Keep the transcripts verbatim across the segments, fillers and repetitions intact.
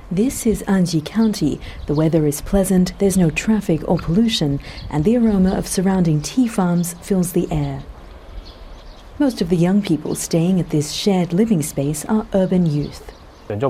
This is Anji County. The weather is pleasant, there's no traffic or pollution, and the aroma of surrounding tea farms fills the air. Most of the young people staying at this shared living space are urban youth. Do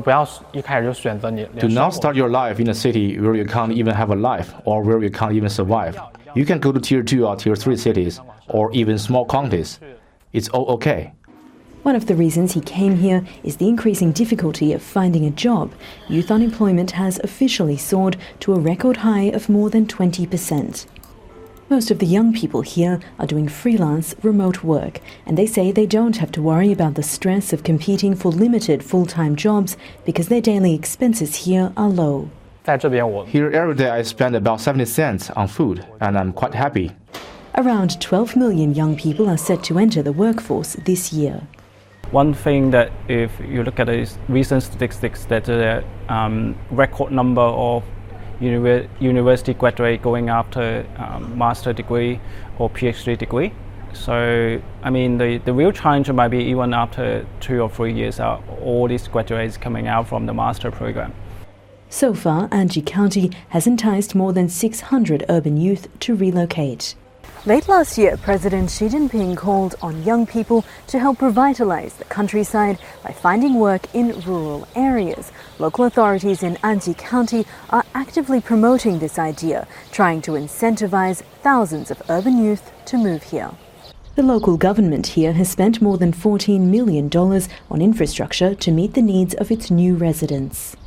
not start your life in a city where you can't even have a life or where you can't even survive. You can go to tier two or tier three cities or even small counties. It's all okay. One of the reasons he came here is the increasing difficulty of finding a job. Youth unemployment has officially soared to a record high of more than twenty percent. Most of the young people here are doing freelance, remote work, and they say they don't have to worry about the stress of competing for limited full-time jobs because their daily expenses here are low. Here every day I spend about seventy cents on food, and I'm quite happy. Around twelve million young people are set to enter the workforce this year. One thing that if you look at the recent statistics, that the um, record number of uni university graduates going after um, master degree or PhD degree. So, I mean, the, the real challenge might be even after two or three years, uh, all these graduates coming out from the master program. So far, Anji County has enticed more than six hundred urban youth to relocate. Late last year, President Xi Jinping called on young people to help revitalize the countryside by finding work in rural areas. Local authorities in Anji County are actively promoting this idea, trying to incentivize thousands of urban youth to move here. The local government here has spent more than fourteen million dollars on infrastructure to meet the needs of its new residents.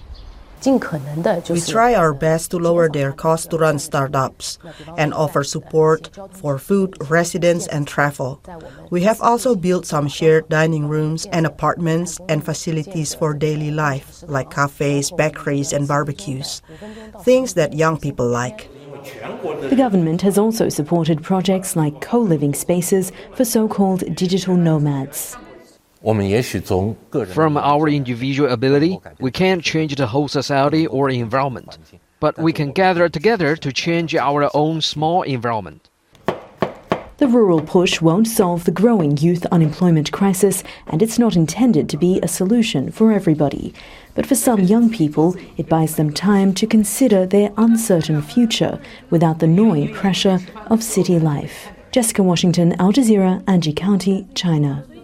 We try our best to lower their cost to run startups and offer support for food, residence, and travel. We have also built some shared dining rooms and apartments and facilities for daily life, like cafes, bakeries, and barbecues, things that young people like. The government has also supported projects like co-living spaces for so-called digital nomads. From our individual ability, we can't change the whole society or environment, but we can gather together to change our own small environment. The rural push won't solve the growing youth unemployment crisis, and it's not intended to be a solution for everybody. But for some young people, it buys them time to consider their uncertain future without the gnawing pressure of city life. Jessica Washington, Al Jazeera, Anji County, China.